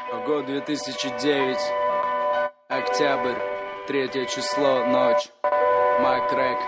Год 2009, октябрь, 3 число, ночь, Макрек.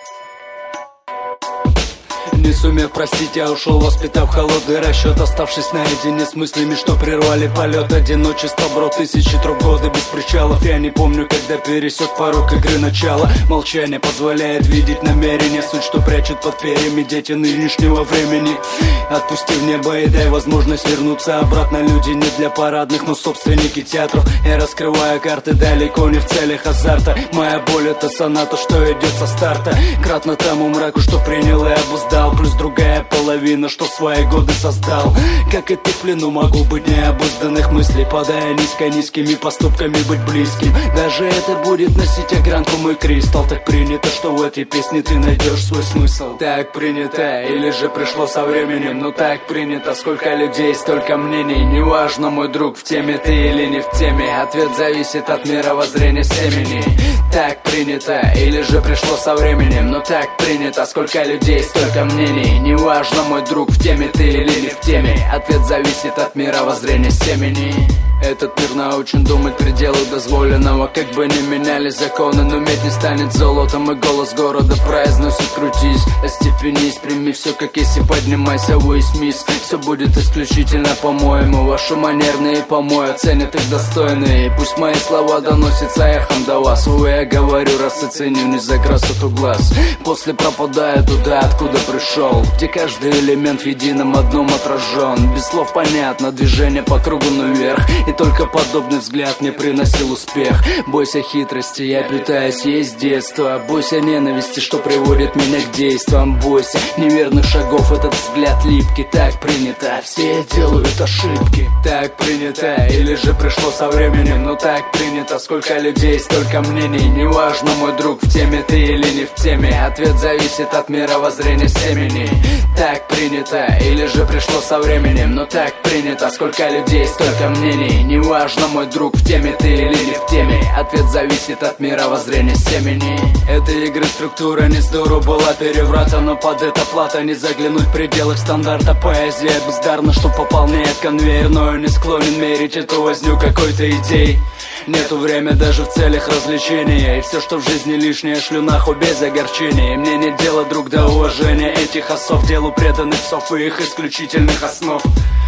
Не сумев простить, я ушел, воспитав холодный расчет, оставшись наедине с мыслями, что прервали полет. Одиночество, бро, тысячи труп, годы без причалов. Я не помню, когда пересек порог игры начала. Молчание позволяет видеть намерения, суть, что прячут под перьями дети нынешнего времени. Отпусти в небо и дай возможность вернуться обратно. Люди не для парадных, но собственники театров. Я раскрываю карты далеко не в целях азарта. Моя боль — это соната, что идет со старта. Кратно тому мраку, что принял и обуздал, плюс другая половина, что свои годы создал. Как и ты, в плену могу быть необузданных мыслей, падая низко низкими поступками быть близким. Даже это будет носить огранку мой кристалл. Так принято, что в этой песне ты найдешь свой смысл. Так принято, или же пришло со временем. Ну так принято, сколько людей, столько мнений. Неважно, мой друг, в теме ты или не в теме, ответ зависит от мировоззрения семени. Так принято, или же пришло со временем. Ну так принято, сколько людей, столько мнений. Неважно, мой друг, в теме ты или не в теме, ответ зависит от мировоззрения семени. Этот мир научен думать пределу дозволенного. Как бы ни меняли законы, но медь не станет золотом. И голос города произносит: крутись, остепенись, прими все как есть и поднимайся, войс мисс. Все будет исключительно по-моему. Ваши манерные помои оценят их достойные. Пусть мои слова доносятся эхом до вас. Увы, я говорю, раз оценив не за красоту глаз. После пропадаю туда, откуда пришел, где каждый элемент в едином одном отражен. Без слов понятно, движение по кругу наверх. И только подобный взгляд мне приносил успех. Бойся хитрости, я питаюсь ей с детства. Бойся ненависти, что приводит меня к действиям. Бойся неверных шагов, этот взгляд липкий. Так принято, все делают ошибки. Так принято, или же пришло со временем. Но так принято, сколько людей, столько мнений. Неважно, мой друг, в теме ты или не в теме, ответ зависит от мировоззрения семени. Так принято, или же пришло со временем. Но так принято, сколько людей, столько мнений. Неважно, мой друг, в теме ты или не в теме, ответ зависит от мировоззрения семени. Этой игры структура не здорово была переврата, но под это плата не заглянуть в пределы стандарта. Поэзия бездарна, что пополняет конвейер, но я не склонен мерить эту возню какой-то идеей. Нету время даже в целях развлечения, и все, что в жизни лишнее, шлю нахуй без огорчения. И мне нет дела, друг, до уважения этих осов, делу преданных псов и их исключительных основ.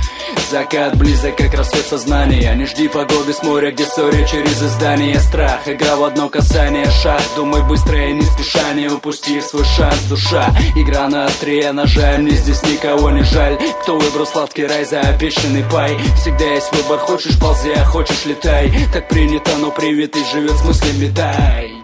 Закат близок, как рассвет сознания. Не жди погоды с моря, где ссоря через издание. Страх, игра в одно касание, шаг. Думай быстро и не спеша, не упусти свой шанс, душа. Игра на острие ножа, мне здесь никого не жаль. Кто выбрал сладкий рай за обещанный пай? Всегда есть выбор, хочешь ползи, а хочешь летай. Так принято, но привитый живет с мыслями дай.